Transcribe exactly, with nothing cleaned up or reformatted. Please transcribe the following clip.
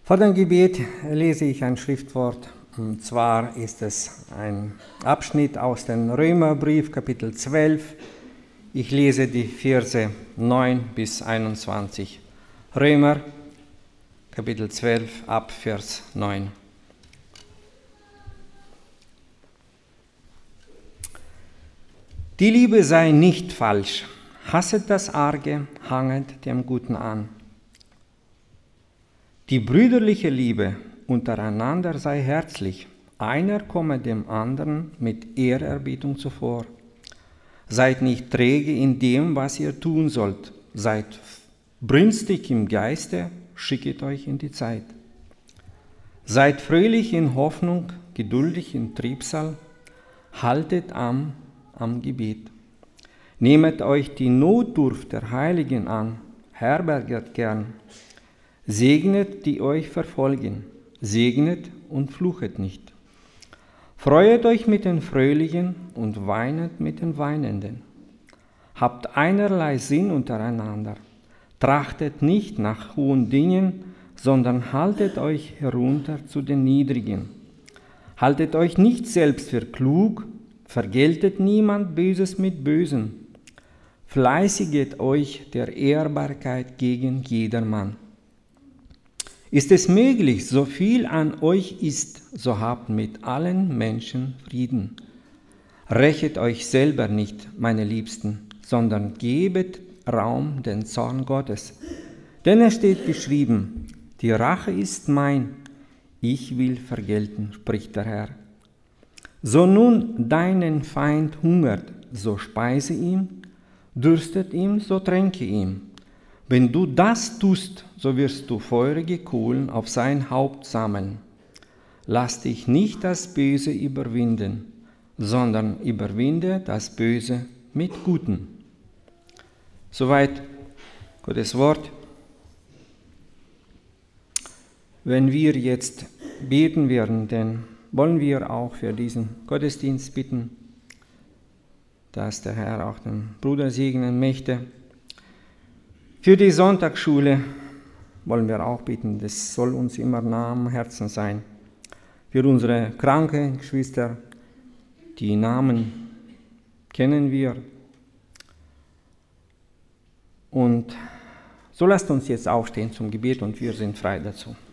Vor dem Gebet lese ich ein Schriftwort, und zwar ist es ein Abschnitt aus dem Römerbrief, Kapitel zwölf. Ich lese die Verse neun bis einundzwanzig. Römer, Kapitel zwölf, ab Vers neun. Die Liebe sei nicht falsch, hasset das Arge, hanget dem Guten an. Die brüderliche Liebe untereinander sei herzlich, einer komme dem anderen mit Ehrerbietung zuvor. Seid nicht träge in dem, was ihr tun sollt, seid brünstig im Geiste, schicket euch in die Zeit. Seid fröhlich in Hoffnung, geduldig in Trübsal, haltet am, am Gebet. Nehmet euch die Notdurft der Heiligen an, herberget gern. Segnet, die euch verfolgen, segnet und fluchet nicht. Freuet euch mit den Fröhlichen und weinet mit den Weinenden. Habt einerlei Sinn untereinander. Trachtet nicht nach hohen Dingen, sondern haltet euch herunter zu den Niedrigen. Haltet euch nicht selbst für klug, vergeltet niemand Böses mit Bösen. Fleißiget euch der Ehrbarkeit gegen jedermann. Ist es möglich, so viel an euch ist, so habt mit allen Menschen Frieden. Rächet euch selber nicht, meine Liebsten, sondern gebet Raum den Zorn Gottes. Denn es steht geschrieben, die Rache ist mein, ich will vergelten, spricht der Herr. So nun deinen Feind hungert, so speise ihn, dürstet ihm, so tränke ihm. Wenn du das tust, so wirst du feurige Kohlen auf sein Haupt sammeln. Lass dich nicht das Böse überwinden, sondern überwinde das Böse mit Guten. Soweit Gottes Wort. Wenn wir jetzt beten werden, dann wollen wir auch für diesen Gottesdienst bitten, dass der Herr auch den Bruder segnen möchte. Für die Sonntagsschule wollen wir auch bitten, das soll uns immer nah am Herzen sein. Für unsere kranken Geschwister, die Namen kennen wir. Und so lasst uns jetzt aufstehen zum Gebet und wir sind frei dazu.